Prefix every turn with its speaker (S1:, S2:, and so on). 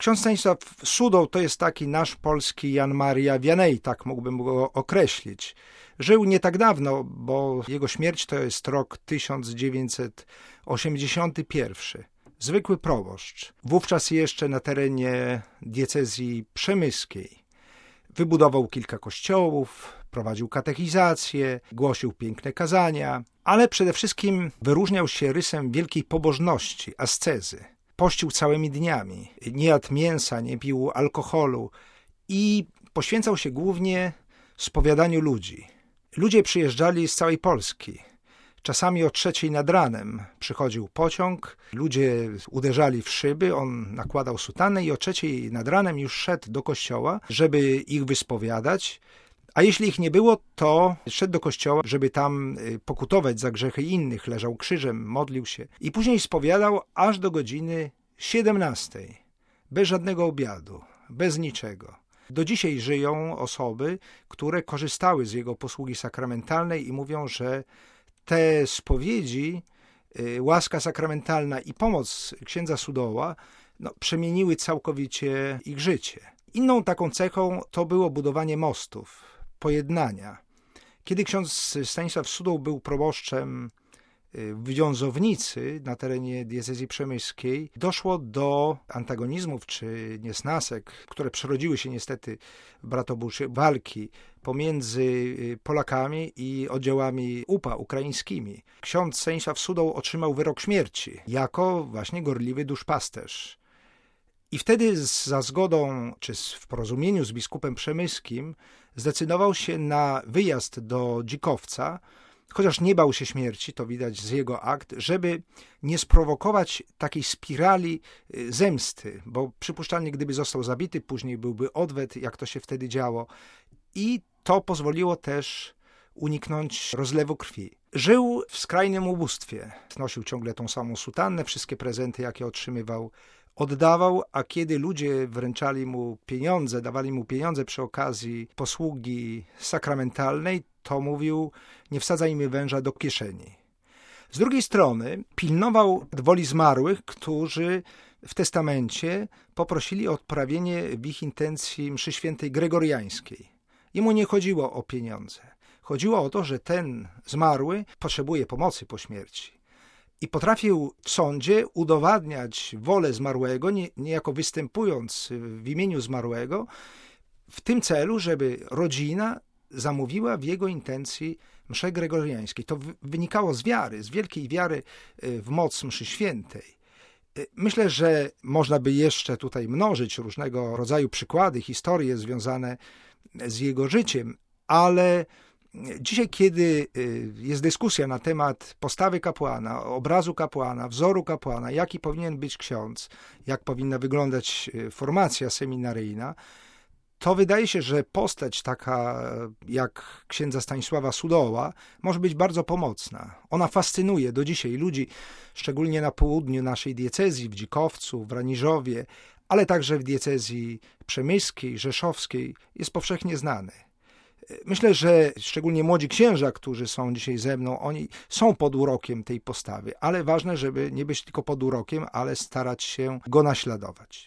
S1: Ksiądz Stanisław Sudoł to jest taki nasz polski Jan Maria Vianney, tak mógłbym go określić. Żył nie tak dawno, bo jego śmierć to jest rok 1981. Zwykły proboszcz, wówczas jeszcze na terenie diecezji przemyskiej. Wybudował kilka kościołów, prowadził katechizację, głosił piękne kazania, ale przede wszystkim wyróżniał się rysem wielkiej pobożności, ascezy. Pościł całymi dniami, nie jadł mięsa, nie pił alkoholu i poświęcał się głównie spowiadaniu ludzi. Ludzie przyjeżdżali z całej Polski. Czasami o 3:00 nad ranem przychodził pociąg, ludzie uderzali w szyby, on nakładał sutannę i o 3:00 nad ranem już szedł do kościoła, żeby ich wyspowiadać. A jeśli ich nie było, to szedł do kościoła, żeby tam pokutować za grzechy innych, leżał krzyżem, modlił się i później spowiadał aż do godziny 17:00, bez żadnego obiadu, bez niczego. Do dzisiaj żyją osoby, które korzystały z jego posługi sakramentalnej i mówią, że te spowiedzi, łaska sakramentalna i pomoc księdza Sudoła przemieniły całkowicie ich życie. Inną taką cechą to było budowanie mostów, pojednania. Kiedy ksiądz Stanisław Sudoł był proboszczem w Wiązownicy na terenie diecezji przemyskiej, doszło do antagonizmów czy niesnasek, które przerodziły się niestety w bratobójcze walki pomiędzy Polakami i oddziałami UPA ukraińskimi. Ksiądz Stanisław Sudoł otrzymał wyrok śmierci jako właśnie gorliwy duszpasterz. I wtedy za zgodą, czy w porozumieniu z biskupem przemyskim, zdecydował się na wyjazd do Dzikowca, chociaż nie bał się śmierci, to widać z jego akt, żeby nie sprowokować takiej spirali zemsty, bo przypuszczalnie gdyby został zabity, później byłby odwet, jak to się wtedy działo. I to pozwoliło też uniknąć rozlewu krwi. Żył w skrajnym ubóstwie. Nosił ciągle tą samą sutannę, wszystkie prezenty, jakie otrzymywał, oddawał, a kiedy ludzie wręczali mu pieniądze, dawali mu pieniądze przy okazji posługi sakramentalnej, to mówił: nie wsadzaj mi węża do kieszeni. Z drugiej strony pilnował woli zmarłych, którzy w testamencie poprosili o odprawienie w ich intencji mszy świętej gregoriańskiej. Jemu nie chodziło o pieniądze. Chodziło o to, że ten zmarły potrzebuje pomocy po śmierci. I potrafił w sądzie udowadniać wolę zmarłego, niejako występując w imieniu zmarłego, w tym celu, żeby rodzina zamówiła w jego intencji mszę gregoriańskiej. To wynikało z wiary, z wielkiej wiary w moc mszy świętej. Myślę, że można by jeszcze tutaj mnożyć różnego rodzaju przykłady, historie związane z jego życiem, ale dzisiaj, kiedy jest dyskusja na temat postawy kapłana, obrazu kapłana, wzoru kapłana, jaki powinien być ksiądz, jak powinna wyglądać formacja seminaryjna, to wydaje się, że postać taka jak księdza Stanisława Sudoła może być bardzo pomocna. Ona fascynuje do dzisiaj ludzi, szczególnie na południu naszej diecezji, w Dzikowcu, w Raniżowie, ale także w diecezji przemyskiej, rzeszowskiej, jest powszechnie znany. Myślę, że szczególnie młodzi księża, którzy są dzisiaj ze mną, oni są pod urokiem tej postawy, ale ważne, żeby nie być tylko pod urokiem, ale starać się go naśladować.